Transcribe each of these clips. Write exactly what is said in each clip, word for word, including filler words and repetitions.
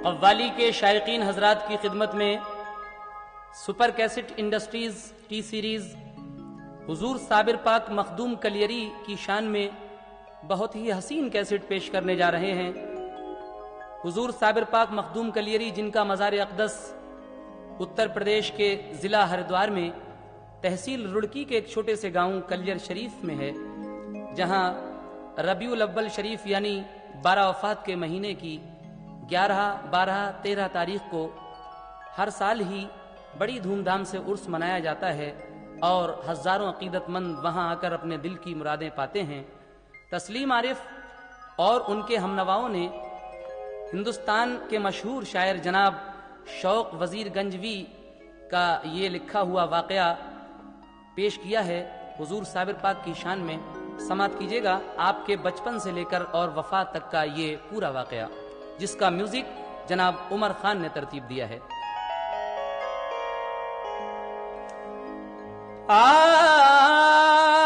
कव्वाली के शायकीन हजरात की खिदमत में super cassette industries T series हुजूर साबिर पाक मखदूम कलियरी की शान में बहुत ही हसीन कैसेट पेश करने जा रहे हैं। हुजूर साबिर पाक मखदूम कलियरी, जिनका मज़ार अक़दस उत्तर प्रदेश के ज़िला हरिद्वार में तहसील रुड़की के एक छोटे से गांव कलियर शरीफ में है, जहां रबीउल अव्वल शरीफ यानी बारह वफात के महीने की ग्यारह, बारह, तेरह तारीख को हर साल ही बड़ी धूमधाम से उर्स मनाया जाता है और हजारों अकीदतमंद वहां आकर अपने दिल की मुरादें पाते हैं। तस्लीम आरिफ और उनके हमनवाओं ने हिंदुस्तान के मशहूर शायर जनाब शौक वजीर गंजवी का ये लिखा हुआ वाकया पेश किया है हुजूर साबिर पाक की शान में। समात कीजिएगा आपके बचपन से लेकर और वफात तक का ये पूरा वाकया, जिसका म्यूजिक जनाब उमर खान ने तरतीब दिया है। आ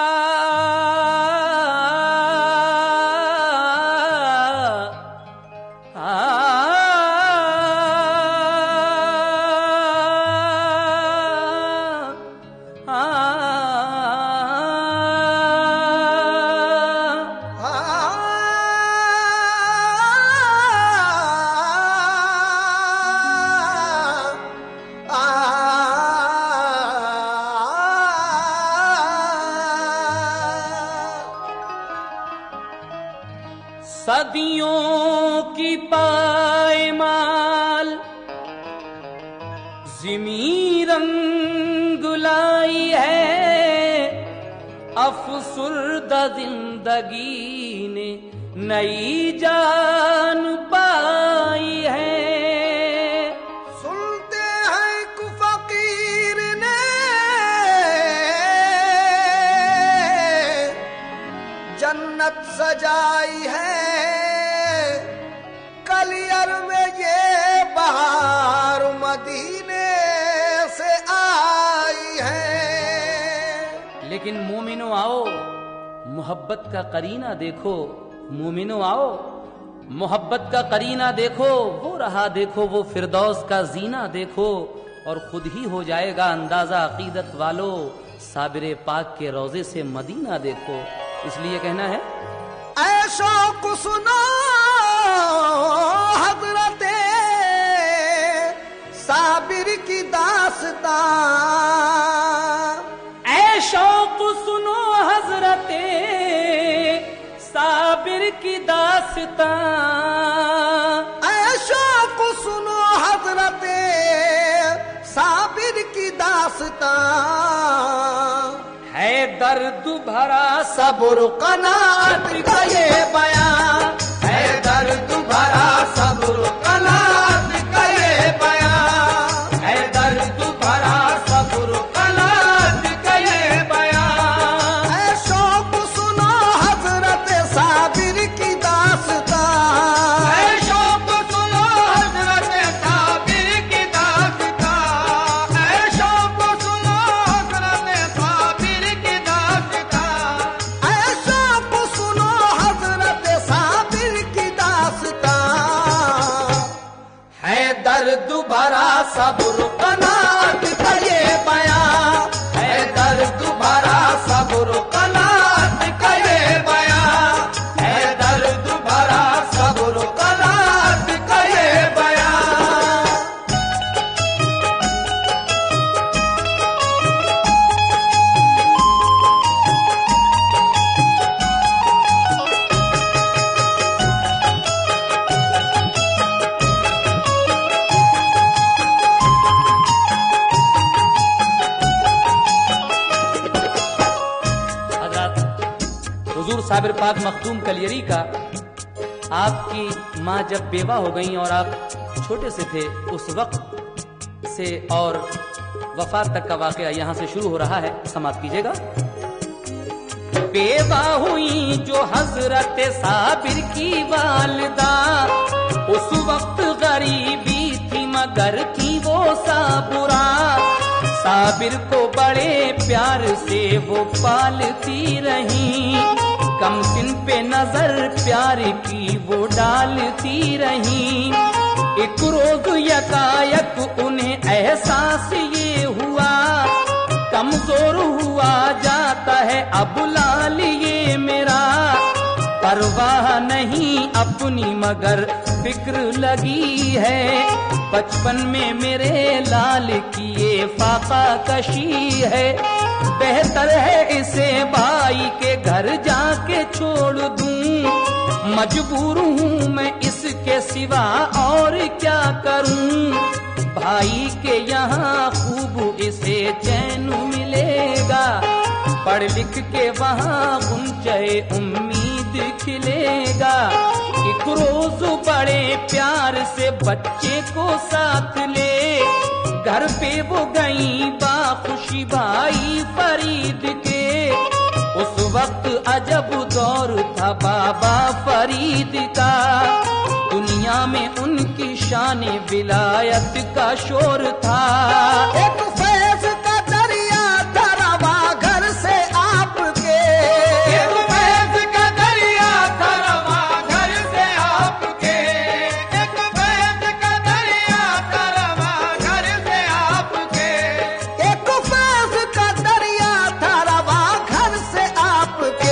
सदियों की पायमाल ज़िमी रंग लाई है, अफसुर्दा जिंदगी ने नई जान पाई है। सुनते हैं कि फकीर ने जन्नत सजाई है, कलियर में ये बहार मदीने से आई है। लेकिन मोमिनो आओ मोहब्बत का करीना देखो, मोमिनो आओ मोहब्बत का करीना देखो, वो रहा देखो वो फिरदौस का जीना देखो, और खुद ही हो जाएगा अंदाजा अकीदत वालो, साबिर पाक के रोजे से मदीना देखो। इसलिए कहना है ऐशो को सुनो हजरते साबिर की दास्तां, ऐशो को सुनो हजरते साबिर की दास्तां, ऐशो को सुनो हजरते साबिर की दास्तां, है दर्द भरा सब्र कनात का ये बयां, है दर्द भरा सब्र कनात का ये बयां, है दर्द भरा सब्र कनात का ये बयां। ऐ शौक सुनो हजरत साबिर की दास्तां, ऐ शौक सुनो हजरत साबिर की दास्तां, ऐ शौक सुनो हजरत साबिर की दास्तां, ऐ शौक सुनो हजरत साबिर की दास्तां, है दर्द भरा सब्र कनात का ये बयां, है दर्द भरा सब्र कनात का ये बयां, है दर्द भरा सब्र कनात का ये बयां। हुजूर साबिर पाक मखदूम कलियरी का आपकी माँ जब बेवा हो गई और आप छोटे से थे उस वक्त से और वफात तक का वाकया यहाँ से शुरू हो रहा है। समाप्त कीजिएगा। बेवा हुई जो हजरत साबिर की वालिदा, उस वक्त गरीबी थी मगर थी वो साबुरा, साबिर को बड़े प्यार से वो पालती रही, कम सिन पे नजर प्यार की वो डालती रही। एक रोज यकायक उन्हें एहसास ये हुआ, कमजोर हुआ जाता है अब लाल ये मेरा। परवाह नहीं अपनी मगर फिक्र लगी है, बचपन में मेरे लाल की ये फाका कशी है। बेहतर है इसे भाई के घर जाके छोड़ दूं, मजबूर हूँ मैं इसके सिवा और क्या करूं। भाई के यहाँ खूब इसे चैन मिलेगा, पढ़ लिख के वहाँ गुंजे उम्मीद खिलेगा। एक रोज बड़े प्यार से बच्चे को साथ ले, घर पे वो गई बाखुशी भाई फरीद के। उस वक्त अजब दौर था बाबा फरीद का, दुनिया में उनकी शान विलायत का शोर था। एक फैज का दरिया था रवा घर से आपके, एक फैज का दरिया था रवा घर से आपके, एक फैज का दरिया था रवा घर से आपके, एक फैज का दरिया था रवा घर से आपके।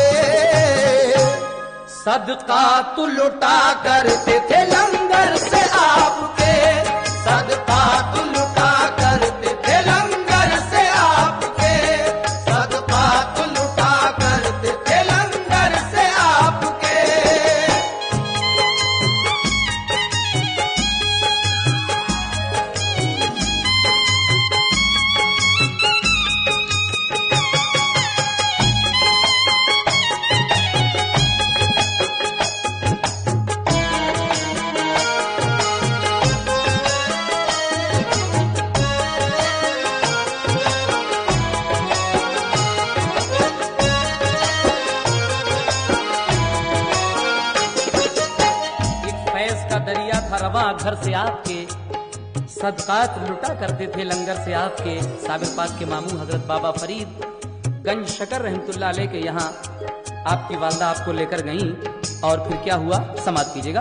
सदका तू लुटा करते थे लंगर से आपके, सदका तू लुटा करते थे लंगर से आपके, सदका तू लुटा करते थे लंगर से आपके। रवा घर से आपके, सदकात लुटा करते थे लंगर से आपके। साबिर पाक के मामू हजरत बाबा फरीद गंज शकर रहमतुल्लाह अलैह के यहाँ आपकी वालदा आपको लेकर गईं, और फिर क्या हुआ समाप्त कीजिएगा।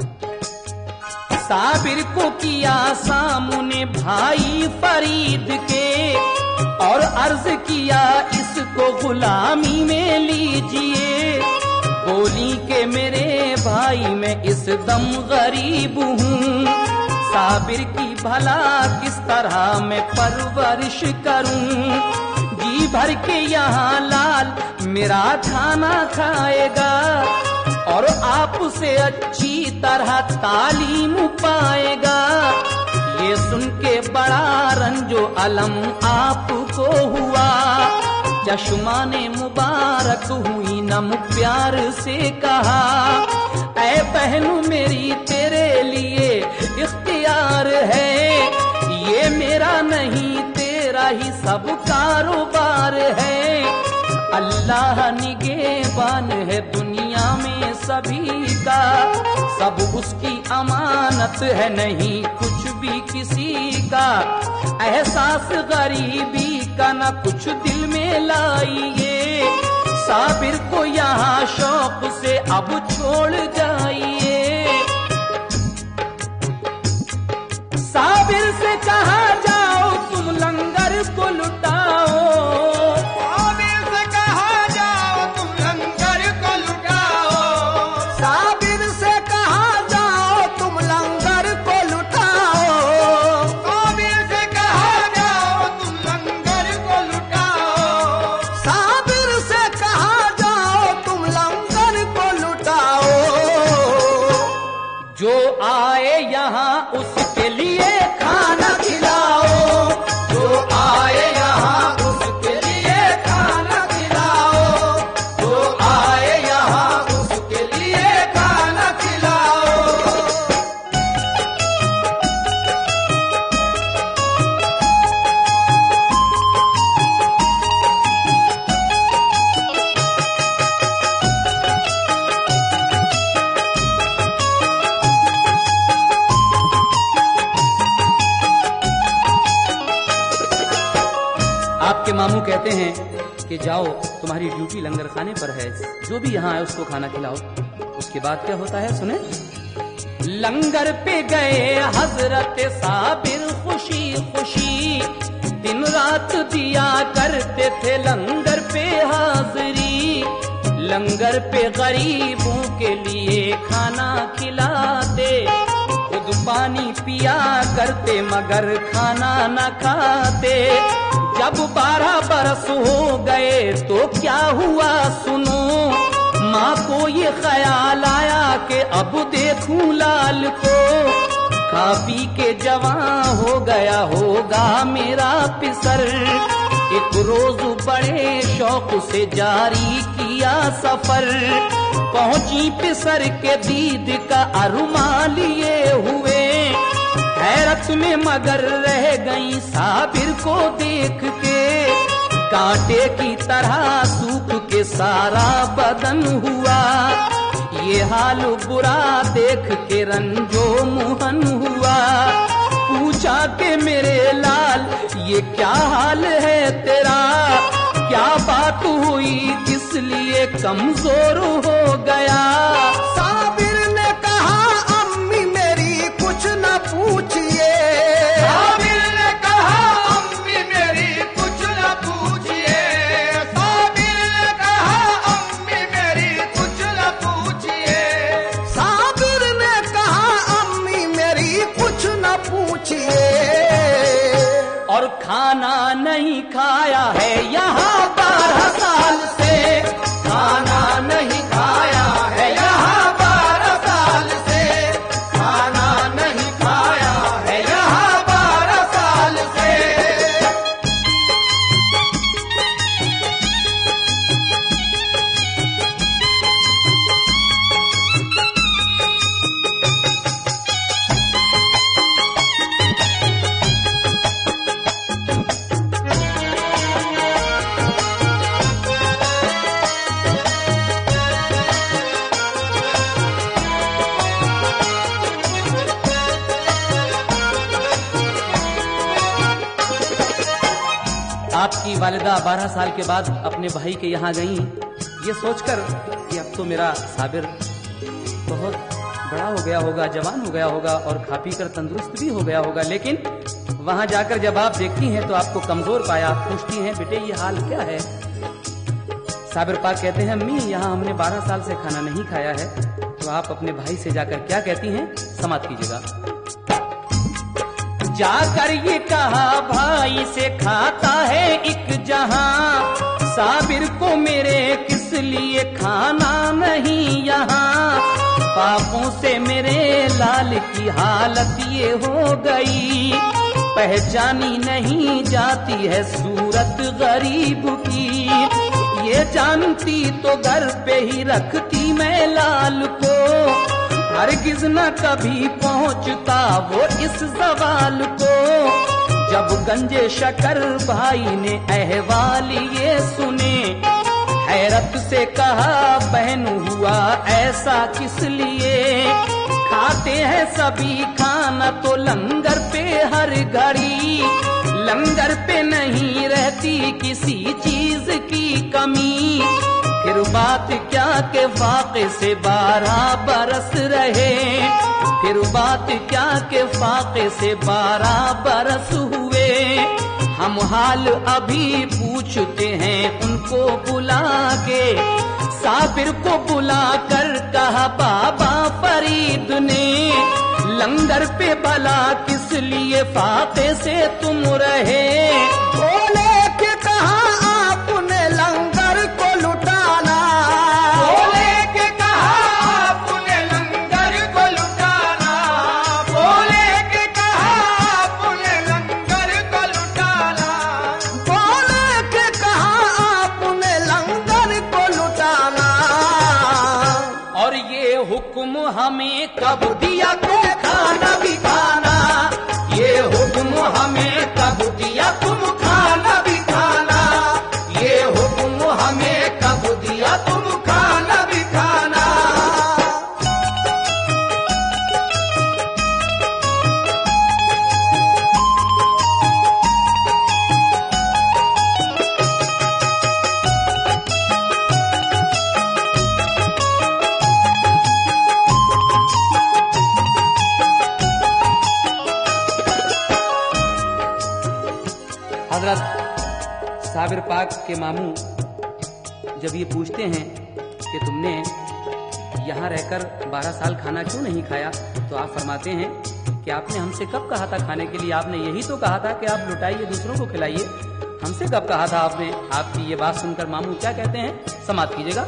साबिर को किया सामने भाई फरीद के, और अर्ज किया इसको गुलामी में लीजिए। बोली के मेरे भाई मैं इस दम गरीब हूँ, साबिर की भला किस तरह मैं परवरिश करूँ। जी भर के यहाँ लाल मेरा खाना खाएगा, और आपसे अच्छी तरह तालीम पाएगा। ये सुन के बड़ा रंजो अलम आपको हुआ, चश्माने मुबारक हुई नम प्यार से कहा। ऐ बहनू मेरी तेरे लिए इख्तियार है, ये मेरा नहीं तेरा ही सब कारोबार है। अल्लाह निगहबान है दुनिया में सभी का, सब उसकी अमानत है नहीं कुछ भी किसी का। एहसास गरीबी का न कुछ दिल में लाइए, साबिर को यहाँ शौक से अब छोड़ जाइए। साबिर से कहा जाओ तुम लंगर को लुटाओ, साबिर से कहा जाओ तुम लंगर को लुटाओ, साबिर से कहा जाओ तुम लंगर को लुटाओ, साबिर से कहा जाओ तुम लंगर को लुटाओ, साबिर से कहा जाओ तुम लंगर को लुटाओ। जो आए यहाँ उसके लिए खाना खिलाओ, जो आए यहाँ उसके लिए खाना खिलाओ, जो आए यहाँ उसके लिए खाना खिलाओ। आपके मामू कहते हैं कि जाओ तुम्हारी ड्यूटी लंगर खाने पर है, जो भी यहाँ आए उसको खाना खिलाओ। उसके बाद क्या होता है सुने। लंगर पे गए हजरत साबिर खुशी खुशी, दिन रात दिया करते थे लंगर पे हाजिरी। लंगर पे गरीबों के लिए खाना खिलाते, खुद पानी पिया करते मगर खाना न खाते। जब बारह बरस हो गए तो क्या हुआ सुनो, माँ को ये ख्याल आया कि अब देखूं लाल को, खा पी के जवां हो गया होगा मेरा पिसर। एक रोज बड़े शौक से जारी किया सफर, पहुंची पिसर के दीद का अरमान लिए हुए। हैरत में मगर रह गई साबिर को देख के, कांटे की तरह सूख के सारा बदन हुआ। ये हाल बुरा देख के रंजो मुहन हुआ, पूछा कि मेरे लाल ये क्या हाल है तेरा, क्या बात हुई किस लिए कमजोर हो गया। साबिर ने कहा अम्मी मेरी कुछ न पूछिए, साबिर ने कहा अम्मी मेरी कुछ न पूछिए, साबिर ने कहा अम्मी मेरी कुछ न पूछिए, साबिर ने कहा अम्मी मेरी कुछ न पूछिए। और खाना नहीं खाया है यहाँ बारह साल से, खाना नहीं खाया है यहाँ बारह साल से, खाना नहीं खाया है यहाँ बारह साल से। आपकी वालिदा बारह साल के बाद अपने भाई के यहाँ गई, ये सोचकर कि अब तो मेरा साबिर बहुत बड़ा हो गया होगा, जवान हो गया होगा और खा पी कर तंदुरुस्त भी हो गया होगा। लेकिन वहां जाकर जब आप देखती हैं तो आपको कमजोर पाया। पूछती हैं बेटे ये हाल क्या है। साबिर पाक कहते हैं अम्मी यहाँ हमने बारह साल से खाना नहीं खाया है। तो आप अपने भाई से जाकर क्या कहती हैं, समाप्त कीजिएगा। जाकर ये कहा भाई से खाता है एक जहां, साबिर को मेरे किस लिए खाना नहीं यहाँ। पापों से मेरे लाल की हालत ये हो गई, पहचानी नहीं जाती है सूरत गरीब की। ये जानती तो घर पे ही रखती मैं लाल को, हरगिज न कभी पहुंचता वो इस सवाल को। जब गंजे शकर भाई ने अहवाल ये सुने, हैरत से कहा बहन हुआ ऐसा किस लिए। खाते हैं सभी खाना तो लंगर पे हर घड़ी, लंगर पे नहीं रहती किसी चीज की कमी। फिर बात क्या के फाके से बारह बरस रहे, फिर बात क्या के फाके से बारह बरस हुए। हम हाल अभी पूछते हैं उनको बुला के, साबिर को बुला कर कहा बाबा फरीद ने, लंगर पे भला किस लिए फाके से तुम रहे। बोले के कहा आपने लंगर को लुटाना, बोले के कहा आपने लंगर को लुटाना, बोले के कहा आपने लंगर को लुटाना, बोले के कहा आपने लंगर को लुटाना। और ये हुक्म हमें कब दिया तुम खाना भी खाना, ये हुक्म हमें कब दिया तुम खाना भी खाना, ये हुक्म हमें कब दिया तुम खाना भी खाना। साबिर पाक के मामू जब ये पूछते हैं कि तुमने यहाँ रहकर बारह साल खाना क्यों नहीं खाया, तो आप फरमाते हैं कि आपने हमसे कब कहा था खाने के लिए, आपने यही तो कहा था कि आप लुटाइए दूसरों को खिलाइए, हमसे कब कहा था आपने। आपकी ये बात सुनकर मामू क्या कहते हैं, समाप्त कीजिएगा।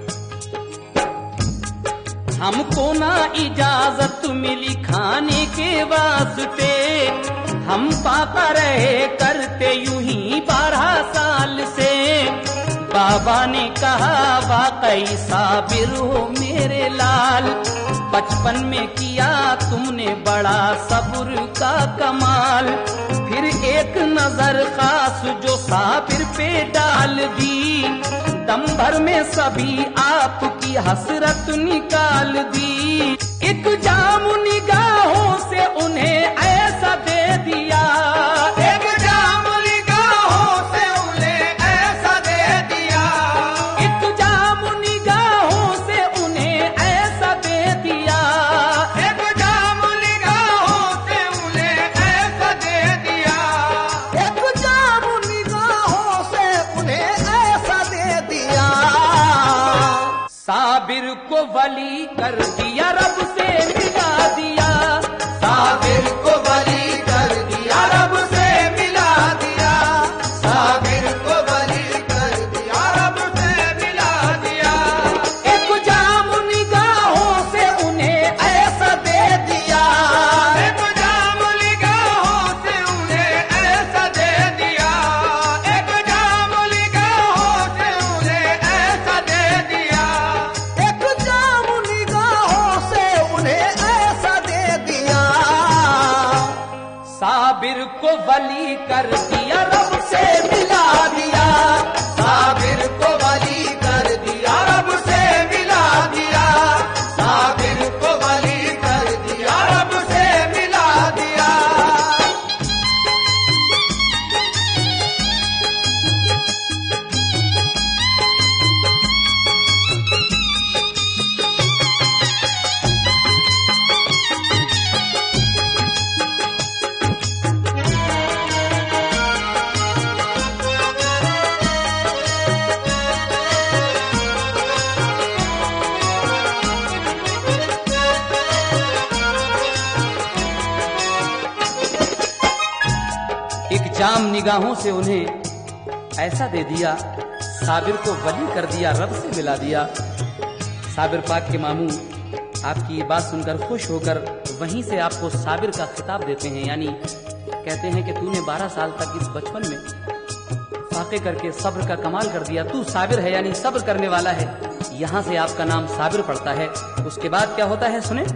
हमको ना इजाजत मिली खाने के वास्ते, हम पापा रहे करते यूं ही बारह साल से। बाबा ने कहा वाकई साबिर हो मेरे लाल, बचपन में किया तुमने बड़ा सब्र का कमाल। फिर एक नजर खास जो साबिर पे डाल दी, दम भर में सभी आपकी हसरत निकाल दी। एक जाम निगाहों से उन्हें ऐसा दे दिया, एक जाम निगाहों से उन्हें ऐसा दे दिया, एक जाम निगाहों से उन्हें ऐसा दे दिया, एक जाम निगाहों से उन्हें ऐसा दे दिया, एक जाम निगाहों से उन्हें ऐसा दे दिया। साबिर को वली कर दिया, रब से मिला दिया, साबिर को वली कर दिया, रब से मिला दिया, साबिर को वली कर दिया, रब से मिला दिया। एक जाम निगाहों से उन्हें ऐसा दे दिया, एक जाम निगाहों से उन्हें ऐसा दे दिया, एक जाम निगाहों से उन्हें ऐसा दे दिया, एक जाम निगाहों से उन्हें ऐसा दे दिया। साबिर को वली कर दिया, रब से मिला दिया, साबिर को वली कर दिया, रब से मिला दिया, साबिर को वली कर दिया, रब से मिला दिया। एक जाम निगाहों से उन्हें ऐसा दे दिया, साबिर को वली कर दिया, रब से मिला दिया। साबिर पाक के मामू आपकी ये बात सुनकर खुश होकर वहीं से आपको साबिर का खिताब देते हैं, यानी कहते हैं कि तूने बारह साल तक इस बचपन में फाके करके सब्र का कमाल कर दिया, तू साबिर है यानी सब्र करने वाला है। यहाँ से आपका नाम साबिर पड़ता है। उसके बाद क्या होता है सुने।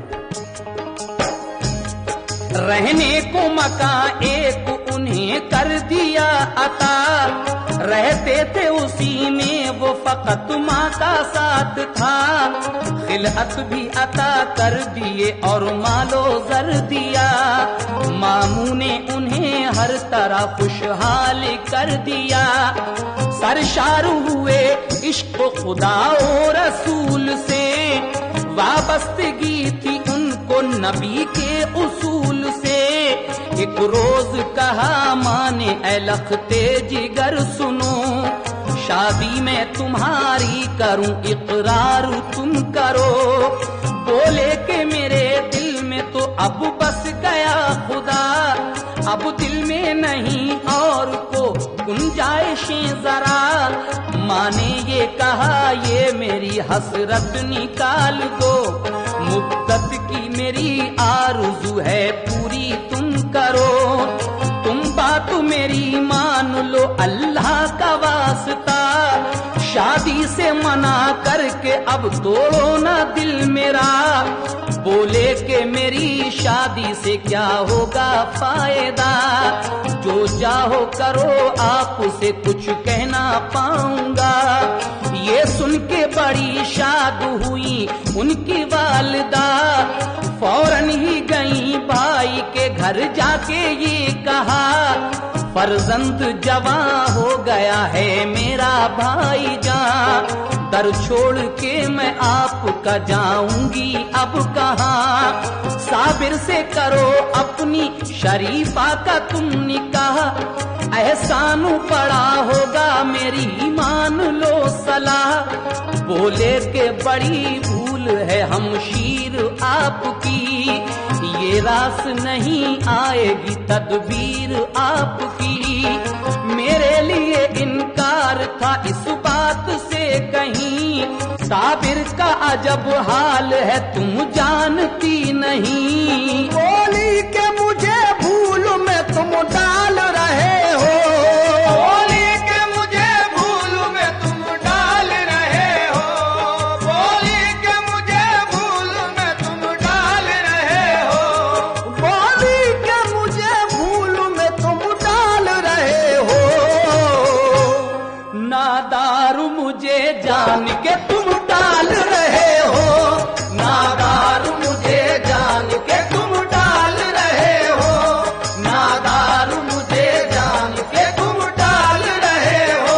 रहने को मकान एक उन्हें कर दिया अता, रहते थे उसी में वो फकत माँ का साथ था। खिलअत भी अता कर दिए और मालो जर दिया, मामू ने उन्हें हर तरह खुशहाल कर दिया। सरशार हुए इश्क खुदा और रसूल से, वाबस्तगी थी उनको नबी के उसूल से। एक रोज कहा माने ऐ लखते जिगर सुनो, शादी में तुम्हारी करूं इकरार तुम करो। बोले के मेरे दिल में तो अब बस गया खुदा, अब दिल में नहीं और को गुंजाइशें जरा। माँ ने ये कहा ये मेरी हसरत निकाल दो, मुद्दत की मेरी आरज़ू है पूरी तुम करो। तुम बात मेरी मान लो अल्लाह का वास्ता, शादी से मना करके अब तोड़ो ना दिल मेरा। बोले के मेरी शादी से क्या होगा फायदा, जो चाहो करो आपसे कुछ कहना पाऊंगा। ये सुन के बड़ी शाद हुई उनकी वालिदा, फौरन ही गई भाई के घर जाके ये कहा, फर्जंद जवां हो गया है मेरा भाई जान। दर छोड़ के मैं आपका जाऊंगी अब कहाँ, साबिर से करो अपनी शरीफा का तुम निकाह। एहसान पड़ा होगा मेरी मान लो सलाह। बोले के बड़ी भूल है हमशीर आपकी, ये रास नहीं आएगी तदबीर आपकी। मेरे लिए इनकार था इस बात से कहीं, साबिर का अजब हाल है तुम जानती नहीं। बोली के मुझे भूल में तुम डाल रहे हो, बोली के मुझे भूल में तुम डाल रहे हो, बोली के मुझे भूल में तुम डाल रहे हो, बोली के मुझे भूल में तुम डाल रहे हो। नादारू मुझे जान के तुम डाल रहे हो, नादारू मुझे जान के तुम डाल रहे हो, नादारू मुझे जान के तुम डाल रहे हो।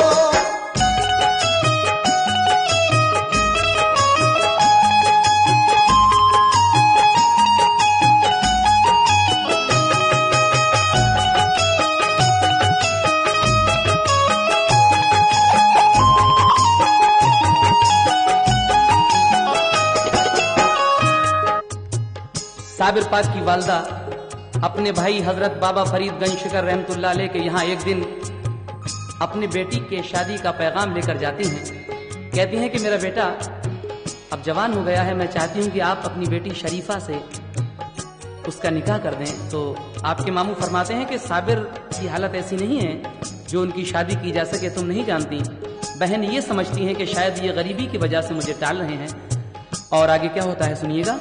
साबिर पाक की वालदा अपने भाई हजरत बाबा फरीद गंजशकर रहमतुल्लाह अलैह के यहाँ एक दिन अपनी बेटी के शादी का पैगाम लेकर जाती हैं। कहती हैं कि मेरा बेटा अब जवान हो गया है, मैं चाहती हूँ कि आप अपनी बेटी शरीफा से उसका निकाह कर दें। तो आपके मामू फरमाते हैं कि साबिर की हालत ऐसी नहीं है जो उनकी शादी की जा सके, तुम नहीं जानती। बहन ये समझती हैं कि शायद ये गरीबी की वजह से मुझे टाल रहे हैं। और आगे क्या होता है सुनिएगा।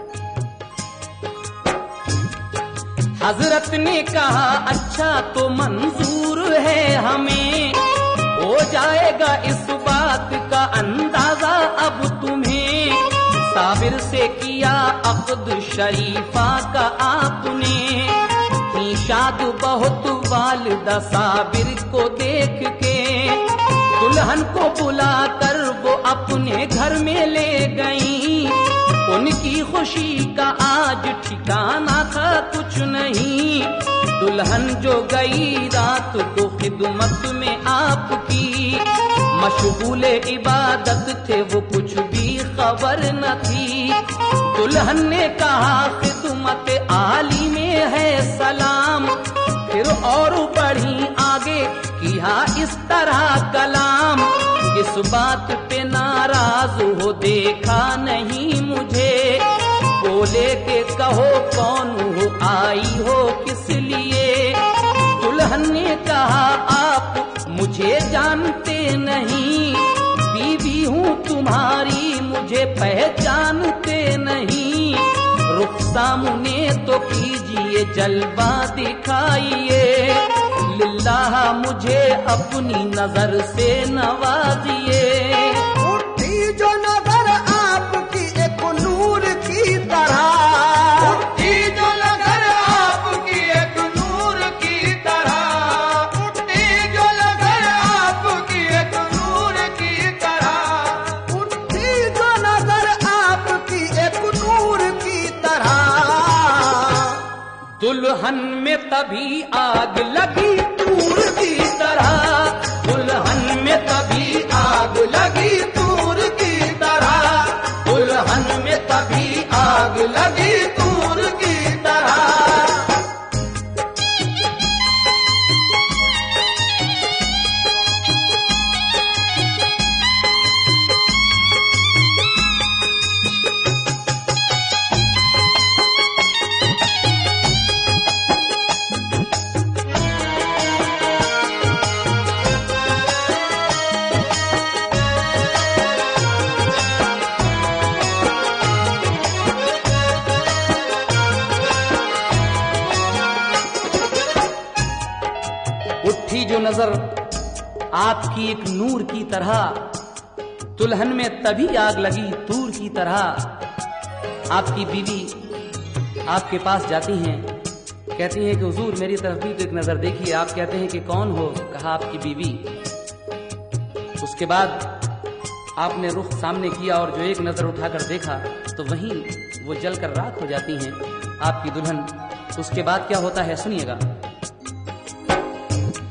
हजरत ने कहा अच्छा तो मंजूर है हमें, हो जाएगा इस बात का अंदाजा अब तुम्हें। साबिर से किया अक़द शरीफा का आपने, निशाद बहुत वालिदा साबिर को देख के। दुल्हन को बुलाकर वो अपने घर में ले गई, उनकी खुशी का आज ठिकाना था कुछ नहीं। दुल्हन जो गई रात को खिदमत में आपकी, मशगूले इबादत थे वो कुछ भी खबर न थी। दुल्हन ने कहा खिदमत आली में है सलाम, फिर और बढ़ी आगे किया इस तरह कलाम। किस बात पे नाराज हो देखा नहीं मुझे, बोले के कहो कौन हो आई हो किस लिए। दुल्हन ने कहा आप मुझे जानते नहीं, बीवी हूँ तुम्हारी मुझे पहचानते नहीं। रुख सामने तो कीजिए जलवा दिखाइए, लिल्लाह मुझे अपनी नजर से नवाजिए। उठी जो नजर आपकी एक नूर की तरह, उठी जो नजर आपकी एक नूर की तरह, उठी जो नजर आपकी एक नूर की तरह, उठी जो नजर आपकी एक नूर की तरह। दुल्हन में तभी आग लगी तूर की तरह, दुल्हन में तभी आग लगी तूर की तरह, दुल्हन में तभी आग लगी तूर की तरह। उठी जो नजर आपकी एक नूर की तरह, दुल्हन में तभी आग लगी तूर की तरह। आपकी बीवी आपके पास जाती हैं, कहती हैं कि हुजूर मेरी तरफ भी तो एक नजर देखिए। आप कहते हैं कि कौन हो? कहा आपकी बीवी। उसके बाद आपने रुख सामने किया और जो एक नजर उठाकर देखा तो वहीं वो जलकर राख हो जाती हैं आपकी दुल्हन। उसके बाद क्या होता है सुनिएगा।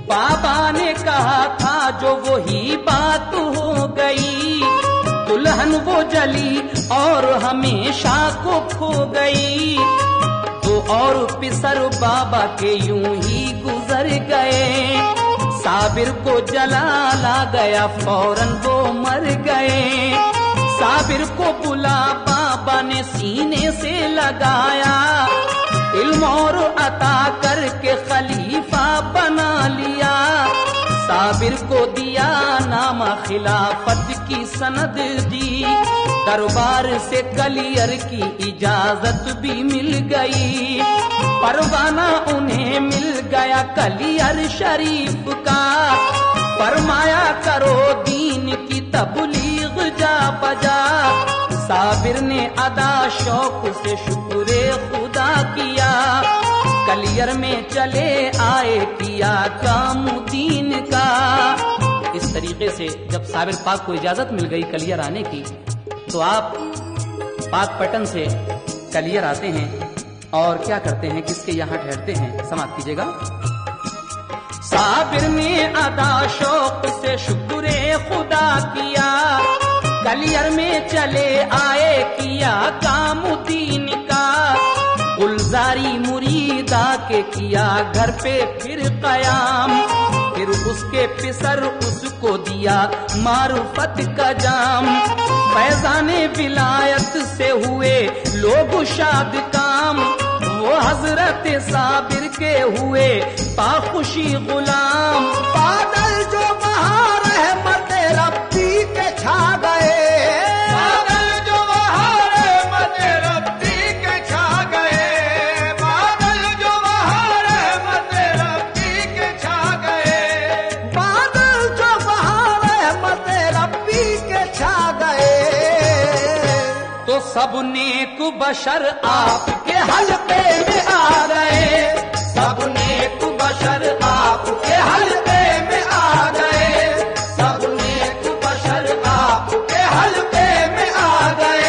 बाबा ने कहा था जो वही बात हो गई, दुल्हन वो जली और हमेशा को खो गई। दो और पिसर बाबा के यूं ही गुजर गए, साबिर को जलाला गया फौरन वो मर गए। साबिर को बुला बाबा ने सीने से लगाया, इल्म और अता करके खलीफा बना लिया। साबिर को दिया नामा खिलाफत की सनद दी, दरबार से कलियर की इजाजत भी मिल गई। परवाना उन्हें मिल गया कलियर शरीफ का, फरमाया करो दीन की तबलीग जा बजा। साबिर ने अदा शौक से शुक्रे खुदा किया, कलियर में चले आए किया काम दीन का। इस तरीके से जब साबिर पाक को इजाजत मिल गई कलियर आने की, तो आप पाक पटन से कलियर आते हैं और क्या करते हैं, किसके यहाँ ठहरते हैं, समाप्त कीजिएगा। साबिर ने अदा शौक से शुक्रे खुदा किया, कलियर में चले आए किया काम दीन का। गुलजारी मुरीदा के किया घर पे फिर कयाम, फिर उसके पिसर उसको दिया मारुफत का जाम। फैजाने विलायत से हुए लोग शाद काम, वो हजरत साबिर के हुए पाखुशी गुलाम। बादल जो बहार रहमत रब्बी के छा गए, बादल जो बहार रहमत रब्बी के छा गए, बादल जो बहार रहमत रब्बी के छा गए, बादल जो बहार रहमत रब्बी के छा गए। तो सब नेक बशर आपके हलके में आ गए, सब नेक बशर आपके हलके में आ गए, सब नेक बशर आपके हलके में आ गए।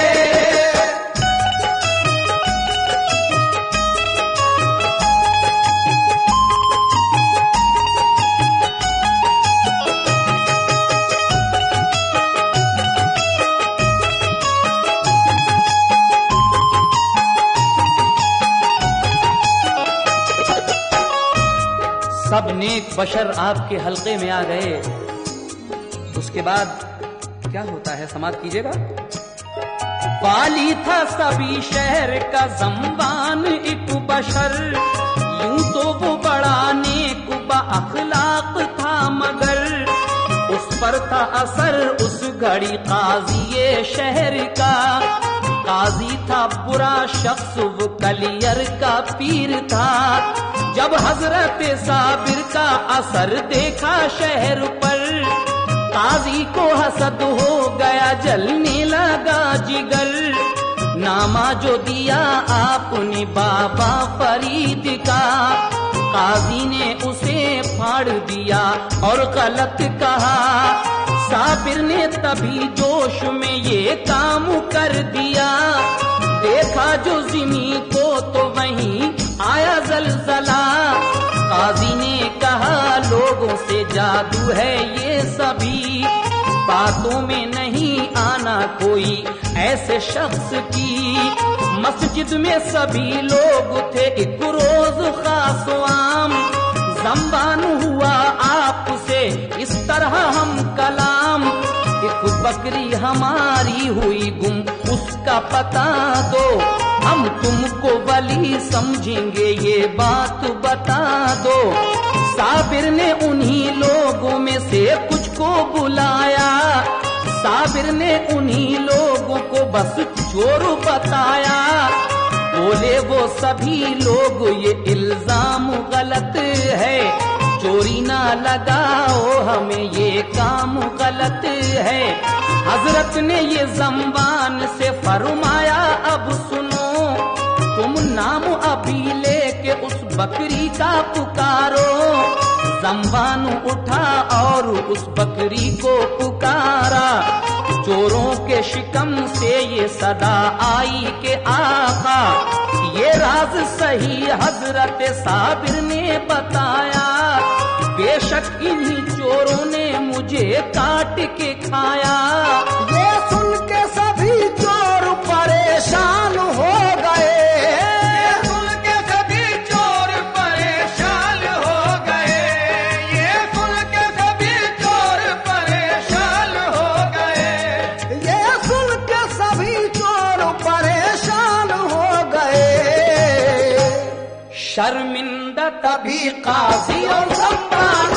सब नेक बशर आपके हलके में आ गए। उसके बाद क्या होता है, समाप्त कीजिएगा। वाली था सभी शहर का ज़म्बान एक बशर, यूं तो वो बड़ा नेक बा अखलाक था, मगर उस पर था असर उस घड़ी काज़ी शहर का। काजी था बुरा शख्स वो कलियर का पीर था, जब हजरत साबिर का असर देखा शहर पर, काजी को हसद हो गया जलने लगा जिगर। नामा जो दिया आपने बाबा फरीद का, काजी ने उसे फाड़ दिया और गलत कहा। साबिर ने तभी जोश में ये काम कर दिया, देखा जो ज़मीं को तो वहीं आया जलजला। काजी ने कहा लोगों से जादू है ये सभी, बातों में नहीं आना कोई ऐसे शख्स की। मस्जिद में सभी लोग थे एक रोज खास आम, ज़म्बान हुआ आपसे इस तरह हम कलाम। एक बकरी हमारी हुई गुम उसका पता दो, हम तुमको वली समझेंगे ये बात बता दो। साबिर ने उन्हीं लोगों में से कुछ को बुलाया, साबिर ने उन्हीं लोगों को बस चोर बताया। बोले वो सभी लोग ये इल्जाम गलत है, चोरी ना लगाओ हमें ये काम गलत है। हजरत ने ये ज़म्बान से फरमाया अब सुनो, तुम नाम अभी लेके उस बकरी का पुकारो। ज़म्बान उठा और उस बकरी को पुकारा, चोरों के शिकम से ये सदा आई के आका। ये राज सही हजरत साबिर ने बताया, बेशक इन्हीं चोरों ने मुझे काट के खाया। ये सुन के सभी चोर परेशान हो गए। ये सुन के सभी चोर परेशान हो गए। ये सुन के सभी चोर परेशान हो गए। ये सुन के सभी चोर परेशान हो गए। शर्मिंदा तभी काजी और सम्राट